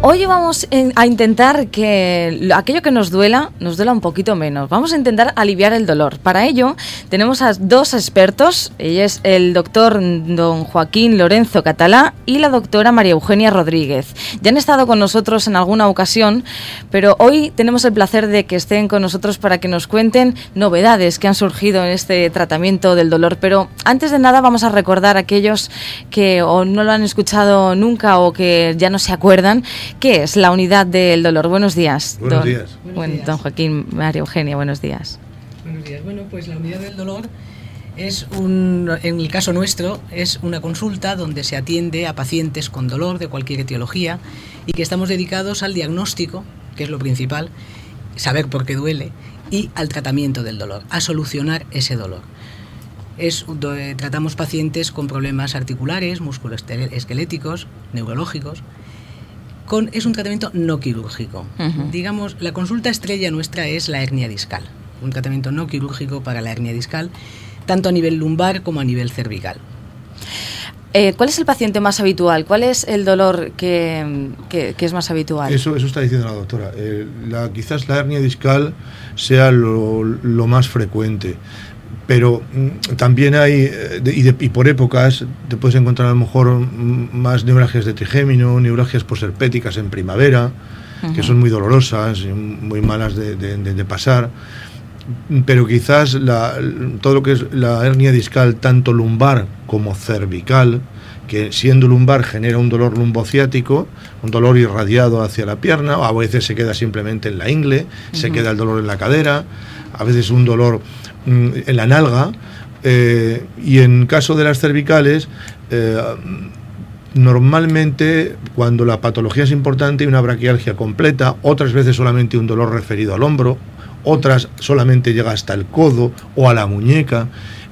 Hoy vamos a intentar que aquello que nos duela un poquito menos. Vamos a intentar aliviar el dolor. Para ello tenemos a dos expertos. Ella es el doctor don Joaquín Lorenzo Catalá y la doctora María Eugenia Rodríguez. Ya han estado con nosotros en alguna ocasión, pero hoy tenemos el placer de que estén con nosotros para que nos cuenten novedades que han surgido en este tratamiento del dolor. Pero antes de nada vamos a recordar a aquellos que o no lo han escuchado nunca o que ya no se acuerdan. ¿Qué es la unidad del dolor? Buenos días. Buenos días. Don Joaquín, María Eugenia, buenos días. Buenos días. Bueno, pues la unidad del dolor es en el caso nuestro, es una consulta donde se atiende a pacientes con dolor de cualquier etiología y que estamos dedicados al diagnóstico, que es lo principal, saber por qué duele, y al tratamiento del dolor, a solucionar ese dolor. Tratamos pacientes con problemas articulares, musculoesqueléticos, neurológicos. Es un tratamiento no quirúrgico. Digamos, la consulta estrella nuestra es la hernia discal. Un tratamiento no quirúrgico para la hernia discal, tanto a nivel lumbar como a nivel cervical. ¿Cuál es el paciente más habitual? ¿Cuál es el dolor que es más habitual? Eso está diciendo la doctora. Quizás la hernia discal sea lo más frecuente. Pero también hay, y por épocas, te puedes encontrar a lo mejor más neuralgias de trigémino, neuralgias posherpéticas en primavera, que son muy dolorosas y muy malas de pasar. Pero quizás todo lo que es la hernia discal, tanto lumbar como cervical, que siendo lumbar genera un dolor lumbociático, un dolor irradiado hacia la pierna, o a veces se queda simplemente en la ingle, se queda el dolor en la cadera, a veces un dolor en la nalga, y en caso de las cervicales, normalmente cuando la patología es importante hay una braquialgia completa, otras veces solamente un dolor referido al hombro, otras solamente llega hasta el codo o a la muñeca.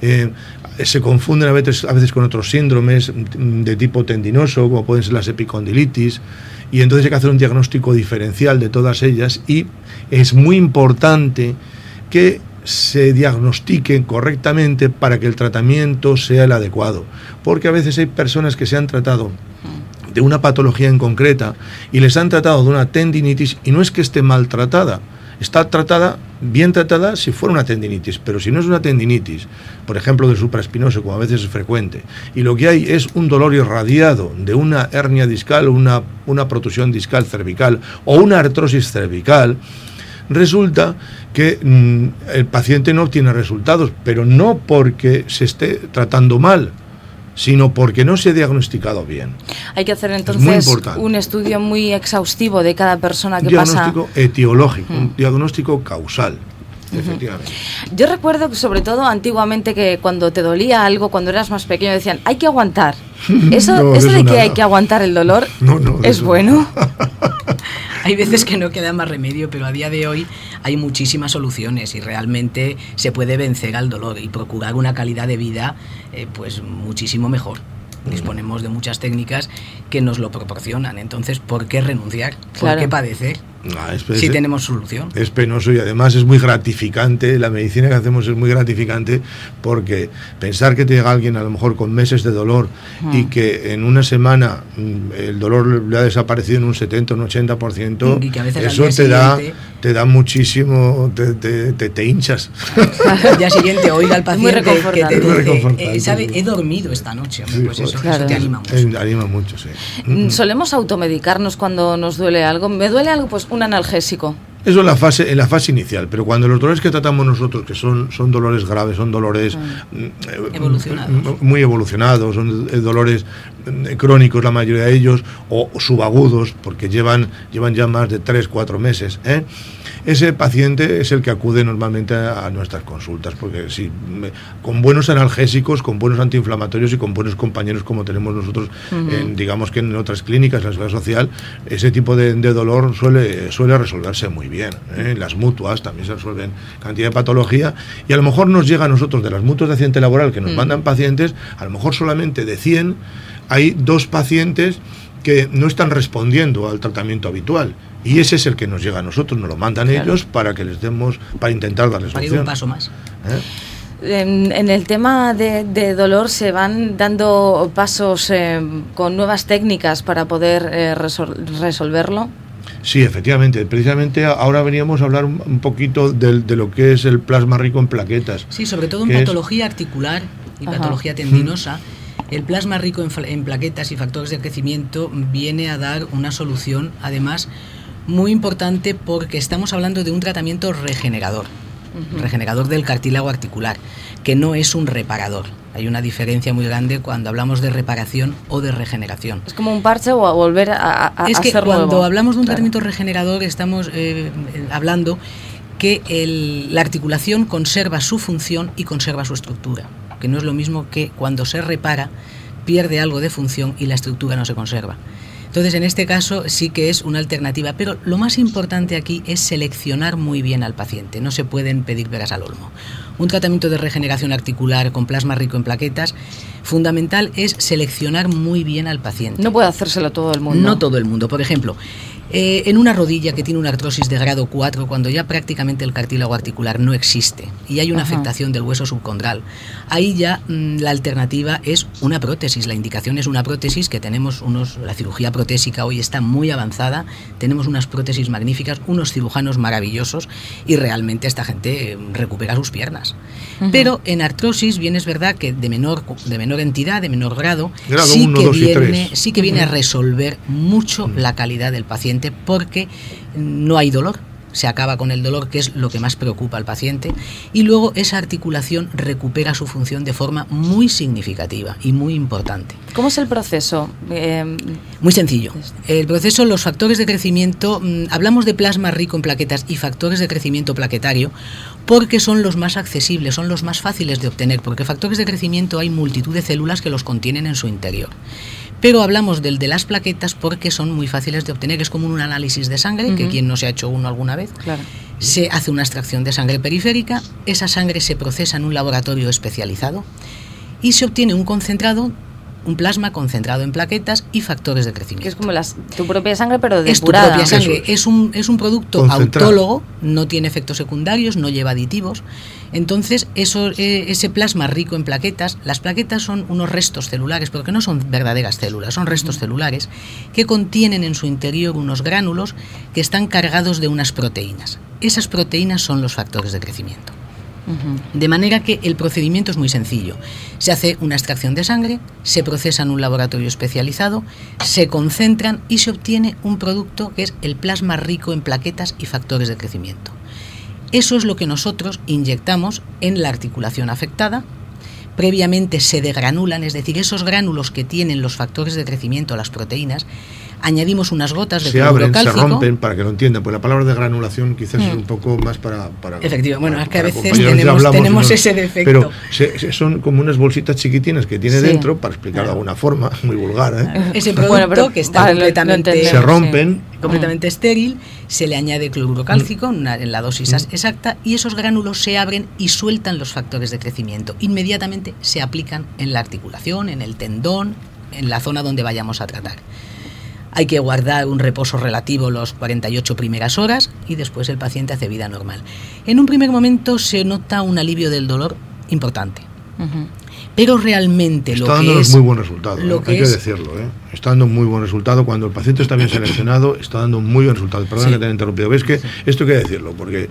Se confunden a veces con otros síndromes de tipo tendinoso, como pueden ser las epicondilitis, y entonces hay que hacer un diagnóstico diferencial de todas ellas, y es muy importante que se diagnostiquen correctamente para que el tratamiento sea el adecuado, porque a veces hay personas que se han tratado de una patología en concreta y les han tratado de una tendinitis, y no es que esté maltratada, está bien tratada si fuera una tendinitis, pero si no es una tendinitis, por ejemplo del supraespinoso, como a veces es frecuente, y lo que hay es un dolor irradiado de una hernia discal, una protusión discal cervical o una artrosis cervical, resulta que el paciente no obtiene resultados, pero no porque se esté tratando mal, sino porque no se ha diagnosticado bien. Hay que hacer entonces un estudio muy exhaustivo de cada persona que pasa. Un diagnóstico etiológico, un diagnóstico causal. Efectivamente. Yo recuerdo que sobre todo antiguamente que cuando te dolía algo, cuando eras más pequeño, decían hay que aguantar. Eso de que hay que aguantar el dolor es bueno. Hay veces que no queda más remedio, pero a día de hoy hay muchísimas soluciones y realmente se puede vencer al dolor y procurar una calidad de vida pues muchísimo mejor. Disponemos de muchas técnicas que nos lo proporcionan. Entonces, ¿por qué renunciar? ¿Por qué padecer? Si tenemos solución. Es penoso y además es muy gratificante. La medicina que hacemos es muy gratificante, porque pensar que te llega alguien a lo mejor con meses de dolor y que en una semana el dolor le ha desaparecido en un 70 o un 80%, y que a veces eso te da muchísimo, te hinchas. Al día siguiente oiga al paciente que te dice, ¿sabe? He dormido esta noche. Sí, pues eso te anima mucho. Anima mucho, sí. ¿Solemos automedicarnos cuando nos duele algo? ¿Me duele algo? Pues un analgésico. Eso en la fase inicial, pero cuando los dolores que tratamos nosotros, que son dolores graves, son dolores muy evolucionados, son dolores crónicos la mayoría de ellos, o subagudos, porque llevan ya más de 3-4 meses, ese paciente es el que acude normalmente a nuestras consultas, porque con buenos analgésicos, con buenos antiinflamatorios y con buenos compañeros como tenemos nosotros, digamos que en otras clínicas, en la seguridad social, ese tipo de dolor suele resolverse muy bien. Las mutuas también se resuelven cantidad de patología, y a lo mejor nos llega a nosotros de las mutuas de accidente laboral que nos mandan pacientes, a lo mejor solamente de 100 hay 2 pacientes que no están respondiendo al tratamiento habitual, y ese es el que nos llega a nosotros, nos lo mandan ellos para que les demos, para intentar darles solución. Un paso más. En el tema de dolor se van dando pasos con nuevas técnicas para poder resolverlo. Sí, efectivamente. Precisamente ahora veníamos a hablar un poquito de lo que es el plasma rico en plaquetas. Sí, sobre todo en patología articular y patología tendinosa. El plasma rico en plaquetas y factores de crecimiento viene a dar una solución, además, muy importante, porque estamos hablando de un tratamiento regenerador. Regenerador del cartílago articular, que no es un reparador. Hay una diferencia muy grande cuando hablamos de reparación o de regeneración. Es como un parche o a volver a es que cuando nuevo. Hablamos de un tratamiento regenerador estamos hablando que la articulación conserva su función y conserva su estructura, que no es lo mismo que cuando se repara pierde algo de función y la estructura no se conserva. Entonces, en este caso sí que es una alternativa, pero lo más importante aquí es seleccionar muy bien al paciente. No se pueden pedir peras al olmo. Un tratamiento de regeneración articular con plasma rico en plaquetas, fundamental es seleccionar muy bien al paciente. No puede hacérselo todo el mundo. No todo el mundo. Por ejemplo, en una rodilla que tiene una artrosis de grado 4, cuando ya prácticamente el cartílago articular no existe y hay una afectación del hueso subcondral, ahí ya la alternativa es una prótesis. La indicación es una prótesis, que tenemos la cirugía protésica hoy está muy avanzada, tenemos unas prótesis magníficas, unos cirujanos maravillosos y realmente esta gente recupera sus piernas. Pero en artrosis bien es verdad que de menor entidad, de menor grado, sí, 1, 2 y 3. Sí que viene a resolver mucho la calidad del paciente, porque no hay dolor, se acaba con el dolor, que es lo que más preocupa al paciente, y luego esa articulación recupera su función de forma muy significativa y muy importante. ¿Cómo es el proceso? Muy sencillo. El proceso, los factores de crecimiento, hablamos de plasma rico en plaquetas y factores de crecimiento plaquetario porque son los más accesibles, son los más fáciles de obtener, porque factores de crecimiento hay multitud de células que los contienen en su interior. Pero hablamos del de las plaquetas porque son muy fáciles de obtener. Es como un análisis de sangre, que quien no se ha hecho uno alguna vez. Claro. Se hace una extracción de sangre periférica, esa sangre se procesa en un laboratorio especializado y se obtiene un plasma concentrado en plaquetas y factores de crecimiento. Que es como tu propia sangre, pero depurada. Es tu propia sangre. Es un producto autólogo, no tiene efectos secundarios, no lleva aditivos. Entonces, ese plasma rico en plaquetas, las plaquetas son unos restos celulares, porque no son verdaderas células, son restos celulares que contienen en su interior unos gránulos que están cargados de unas proteínas. Esas proteínas son los factores de crecimiento. De manera que el procedimiento es muy sencillo. Se hace una extracción de sangre, se procesa en un laboratorio especializado, se concentran y se obtiene un producto que es el plasma rico en plaquetas y factores de crecimiento. Eso es lo que nosotros inyectamos en la articulación afectada. Previamente se degranulan, es decir, esos gránulos que tienen los factores de crecimiento, las proteínas, añadimos unas gotas de cloruro cálcico. Se rompen, para que lo entiendan, pues la palabra de granulación quizás es un poco más para efectivamente, bueno, es que a veces tenemos ese defecto. Pero son como unas bolsitas chiquitinas que tiene dentro, para explicarlo de alguna forma, muy vulgar. Ese producto que está completamente se rompen, completamente estéril, se le añade cloruro cálcico en la dosis exacta y esos gránulos se abren y sueltan los factores de crecimiento. Inmediatamente se aplican en la articulación, en el tendón, en la zona donde vayamos a tratar. Hay que guardar un reposo relativo los 48 primeras horas y después el paciente hace vida normal. En un primer momento se nota un alivio del dolor importante. Pero realmente está dándonos muy buen resultado, hay que decirlo, está dando muy buen resultado. Cuando el paciente está bien seleccionado, está dando muy buen resultado. Perdón que te haya interrumpido. ¿Ves que esto hay que decirlo? Porque,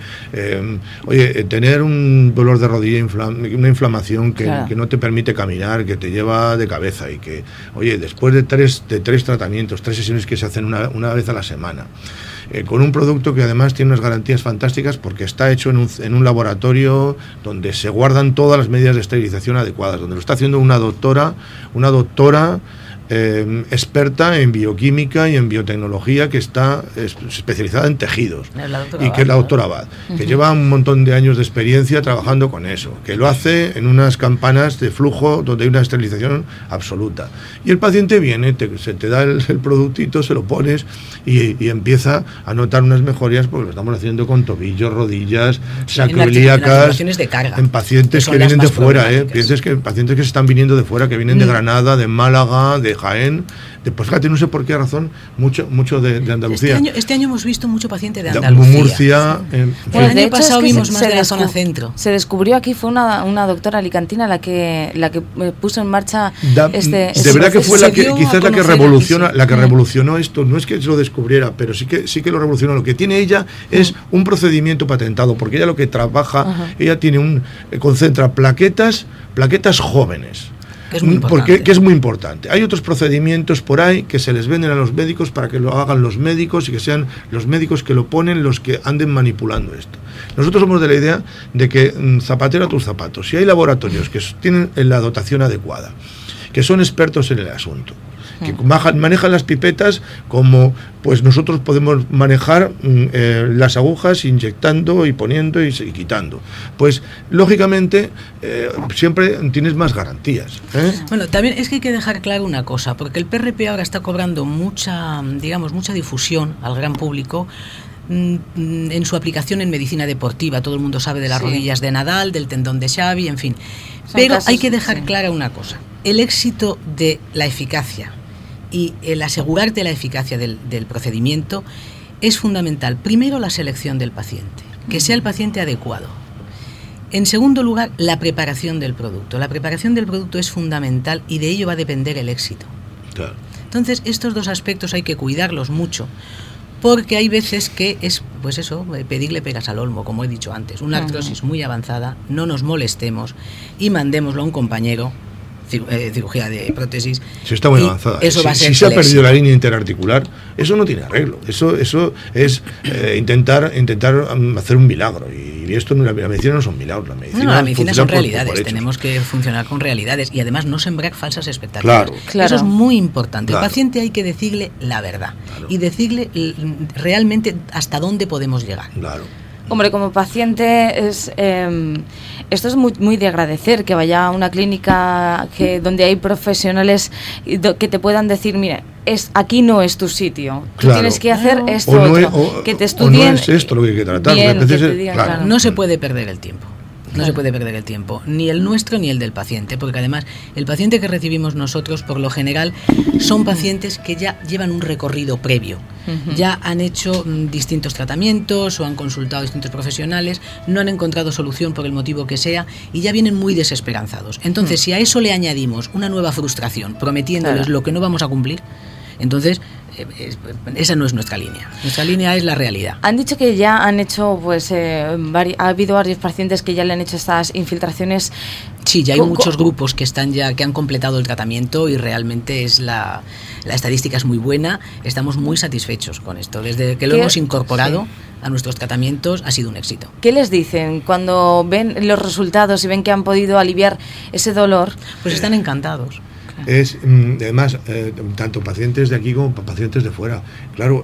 tener un dolor de rodilla, una inflamación que no te permite caminar, que te lleva de cabeza y que, después de tres tratamientos, 3 sesiones que se hacen una vez a la semana, con un producto que además tiene unas garantías fantásticas porque está hecho en un laboratorio donde se guardan todas las medidas de esterilización adecuadas, donde lo está haciendo una doctora experta en bioquímica y en biotecnología, que está especializada en tejidos, y que es la doctora Abad, que lleva un montón de años de experiencia trabajando con eso, que lo hace en unas campanas de flujo donde hay una esterilización absoluta, y el paciente viene, se te da el productito, se lo pones y empieza a notar unas mejorías, porque lo estamos haciendo con tobillos, rodillas, sacroiliacas, en pacientes que vienen de fuera, pacientes que se están viniendo de fuera, que vienen de Granada, de Málaga, de Jaén, pues fíjate, no sé por qué razón, mucho de Andalucía. Este año hemos visto mucho paciente de Andalucía. Murcia. Pues el año pasado vimos más de la zona centro. Se descubrió aquí, fue una doctora alicantina la que puso en marcha de verdad que fue quizás la que revolucionó esto. No es que lo descubriera, pero sí que lo revolucionó. Lo que tiene ella es un procedimiento patentado, porque ella lo que trabaja, ella concentra plaquetas jóvenes. Que es muy importante. Que es muy importante. Hay otros procedimientos por ahí que se les venden a los médicos para que lo hagan los médicos y que sean los médicos que lo ponen los que anden manipulando esto. Nosotros somos de la idea de que zapatero a tus zapatos. Si hay laboratorios que tienen la dotación adecuada, que son expertos en el asunto, que manejan las pipetas como pues nosotros podemos manejar las agujas inyectando y poniendo y quitando, pues lógicamente siempre tienes más garantías. Bueno, también es que hay que dejar claro una cosa, porque el PRP ahora está cobrando mucha difusión al gran público en su aplicación en medicina deportiva. Todo el mundo sabe de las rodillas de Nadal, del tendón de Xavi, en fin. Pero hay que dejar clara una cosa: el éxito de la eficacia y el asegurarte la eficacia del procedimiento es fundamental. Primero, la selección del paciente, que sea el paciente adecuado. En segundo lugar, la preparación del producto. La preparación del producto es fundamental y de ello va a depender el éxito. Claro. Entonces, estos dos aspectos hay que cuidarlos mucho, porque hay veces que es, pues eso, pedirle peras al olmo, como he dicho antes. Una artrosis muy avanzada, no nos molestemos y mandémoslo a un compañero, cirugía de prótesis. Sí, está muy avanzada. Eso va a ser si se ha perdido la línea interarticular, eso no tiene arreglo. Eso es intentar hacer un milagro. Y esto, la medicina no son milagros. La medicina son realidades. Tenemos que funcionar con realidades y además no sembrar falsas expectativas. Claro. Eso es muy importante. Claro. Al paciente hay que decirle la verdad y decirle realmente hasta dónde podemos llegar. Claro. Hombre, como paciente esto es muy de agradecer, que vaya a una clínica donde hay profesionales que te puedan decir, mira, aquí no es tu sitio, tú tienes que hacer esto otro, que te estudien. O no es esto lo que hay que tratar. Claro. No se puede perder el tiempo. No se puede perder el tiempo, ni el nuestro ni el del paciente, porque además el paciente que recibimos nosotros, por lo general, son pacientes que ya llevan un recorrido previo, ya han hecho distintos tratamientos o han consultado a distintos profesionales, no han encontrado solución por el motivo que sea y ya vienen muy desesperanzados. Entonces, si a eso le añadimos una nueva frustración, prometiéndoles lo que no vamos a cumplir, entonces esa no es nuestra línea. Nuestra línea es la realidad. Han dicho que ya han hecho, ha habido varios pacientes que ya le han hecho estas infiltraciones. Sí, ya hay muchos grupos que han completado el tratamiento y realmente la estadística es muy buena. Estamos muy satisfechos con esto. Desde que lo hemos incorporado a nuestros tratamientos ha sido un éxito. ¿Qué les dicen cuando ven los resultados y ven que han podido aliviar ese dolor? Pues están encantados. Es además tanto pacientes de aquí como pacientes de fuera. Claro,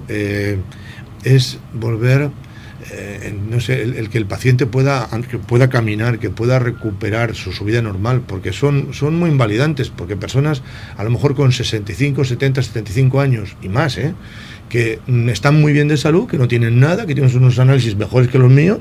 es volver, no sé, el que el paciente pueda caminar, que pueda recuperar su vida normal, porque son muy invalidantes, porque personas a lo mejor con 65, 70, 75 años y más, que están muy bien de salud, que no tienen nada, que tienen unos análisis mejores que los míos,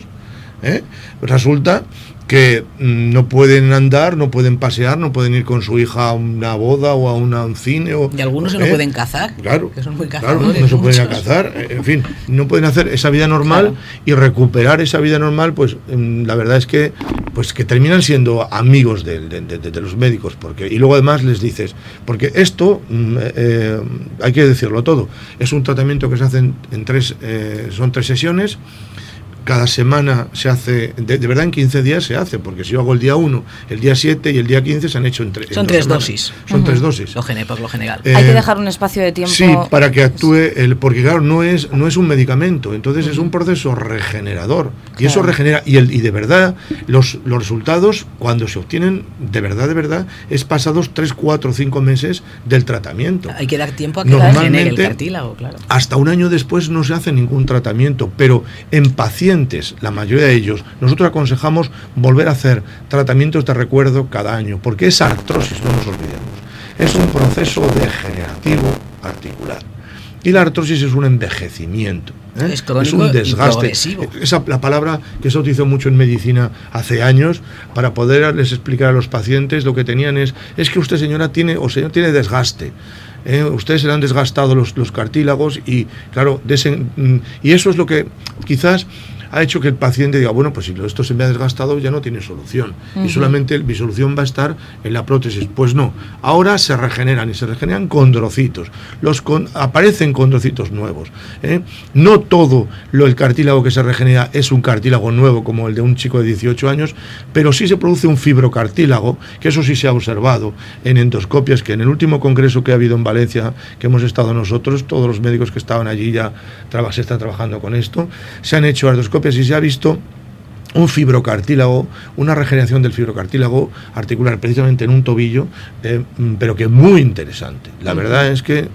resulta que no pueden andar, no pueden pasear, no pueden ir con su hija a una boda o a un cine. Y algunos no pueden cazar, claro, que son muy cazadores. Claro, no se pueden ir a cazar, en fin, no pueden hacer esa vida normal y recuperar esa vida normal, pues la verdad es que terminan siendo amigos de los médicos, y luego además les dices, porque esto, hay que decirlo todo, es un tratamiento que se hace son 3 sesiones. Cada semana se hace, de verdad en 15 días se hace, porque si yo hago el día 1, el día 7 y el día 15 se han hecho en Son 3 dosis. Son 3 dosis. Por lo general. Hay que dejar un espacio de tiempo. Sí, para que actúe, porque claro, no es un medicamento, entonces es un proceso regenerador. Y eso regenera, y de verdad, los resultados, cuando se obtienen, de verdad, es pasados 3, 4, 5 meses del tratamiento. Hay que dar tiempo a que regenere el cartílago, claro. Hasta un año después no se hace ningún tratamiento, pero en pacientes, la mayoría de ellos, nosotros aconsejamos volver a hacer tratamientos de recuerdo cada año, porque esa artrosis, no nos olvidemos, es un proceso degenerativo articular. Y la artrosis es un envejecimiento, es crónico, un desgaste. La palabra que se utilizó mucho en medicina hace años para poderles explicar a los pacientes lo que tenían es que usted, señora, tiene desgaste. Ustedes se le han desgastado los cartílagos y claro, y eso es lo que quizás ha hecho que el paciente diga, bueno, pues si esto se me ha desgastado ya no tiene solución, y solamente mi solución va a estar en la prótesis. Pues no, ahora se regeneran y se regeneran condrocitos, aparecen condrocitos nuevos, no todo el cartílago que se regenera es un cartílago nuevo como el de un chico de 18 años, pero sí se produce un fibrocartílago, que eso sí se ha observado en endoscopias, que en el último congreso que ha habido en Valencia, que hemos estado nosotros, todos los médicos que estaban allí ya se están trabajando con esto, se han hecho endoscopias y se ha visto un fibrocartílago, una regeneración del fibrocartílago articular precisamente en un tobillo, pero que muy interesante. La verdad es que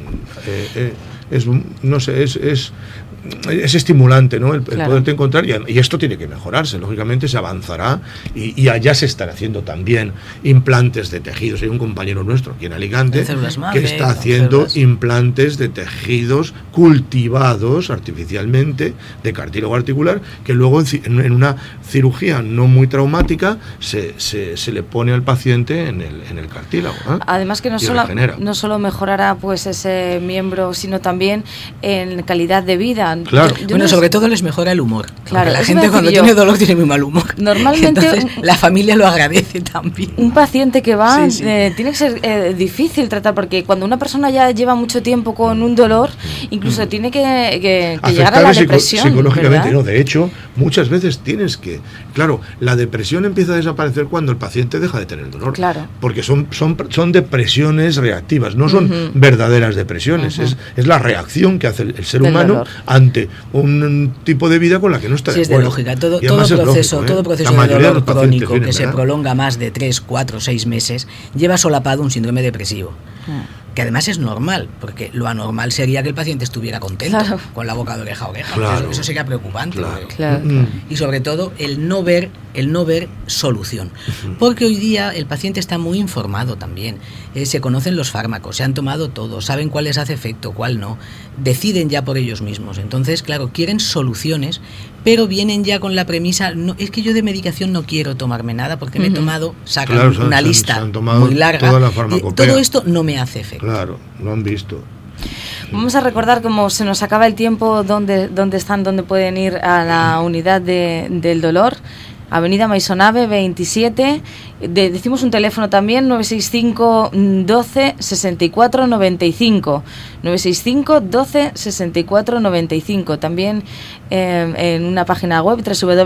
es estimulante, ¿no? El poderte encontrar, y esto tiene que mejorarse, lógicamente se avanzará, y allá se están haciendo también implantes de tejidos. Hay un compañero nuestro aquí en Alicante que está haciendo implantes de tejidos cultivados artificialmente de cartílago articular, que luego en una cirugía no muy traumática se le pone al paciente en el cartílago, además que no solo mejorará pues ese miembro, sino también en calidad de vida. Claro. Bueno, sobre todo les mejora el humor. Claro, la gente cuando tiene dolor tiene muy mal humor. Normalmente entonces, la familia lo agradece también. Un paciente que va tiene que ser difícil tratar, porque cuando una persona ya lleva mucho tiempo con un dolor, incluso tiene que llegar a la depresión. Psicológicamente, no. De hecho, muchas veces tienes que... Claro, la depresión empieza a desaparecer cuando el paciente deja de tener dolor. Claro. Porque son depresiones reactivas, no son verdaderas depresiones. Es la reacción que hace el ser humano ante un tipo de vida con la que no está de acuerdo. Es de lógica. Todo proceso de dolor crónico que se prolonga más de 3, 4, 6 meses lleva solapado un síndrome depresivo. Que además es normal, porque lo anormal sería que el paciente estuviera contento, con la boca de oreja a oreja. Claro. Eso sería preocupante. Claro. Y sobre todo el no ver solución. Porque hoy día el paciente está muy informado también. Se conocen los fármacos, se han tomado todos, saben cuál les hace efecto, cuál no. Deciden ya por ellos mismos. Entonces, claro, quieren soluciones, pero vienen ya con la premisa, no, es que yo de medicación no quiero tomarme nada porque me he tomado, sacan una lista muy larga. Todo esto no me hace efecto. Claro, lo han visto. Vamos a recordar, como se nos acaba el tiempo, dónde pueden ir a la unidad del dolor. Avenida Maisonave 27, decimos un teléfono también, 965 12 64 95, 965 12 64 95, también en una página web,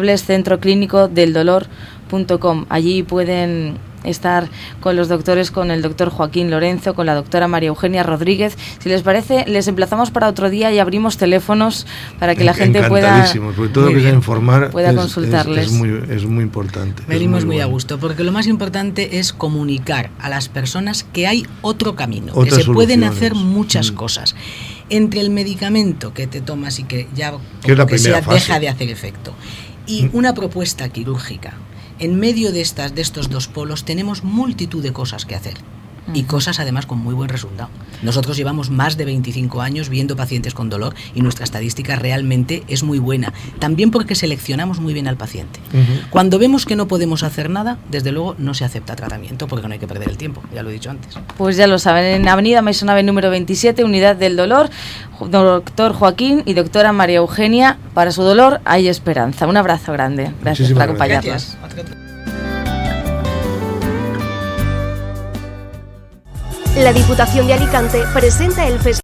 www.centroclinicodeldolor.com. Allí pueden estar con los doctores, con el doctor Joaquín Lorenzo, con la doctora María Eugenia Rodríguez. Si les parece, les emplazamos para otro día y abrimos teléfonos para que la gente pueda, sobre todo que informar, pueda consultarles. Es muy importante. Venimos muy a gusto, porque lo más importante es comunicar a las personas que hay otro camino, que se pueden hacer muchas cosas. Entre el medicamento que te tomas y que ya deja de hacer efecto, y una propuesta quirúrgica, en medio de estos dos polos tenemos multitud de cosas que hacer, y cosas además con muy buen resultado. Nosotros llevamos más de 25 años viendo pacientes con dolor y nuestra estadística realmente es muy buena, también porque seleccionamos muy bien al paciente. Cuando vemos que no podemos hacer nada, desde luego no se acepta tratamiento, porque no hay que perder el tiempo, ya lo he dicho antes. Pues ya lo saben, en Avenida Maisonave número 27, Unidad del Dolor, doctor Joaquín y doctora María Eugenia, para su dolor hay esperanza. Un abrazo grande, gracias por acompañarnos. La Diputación de Alicante presenta el festival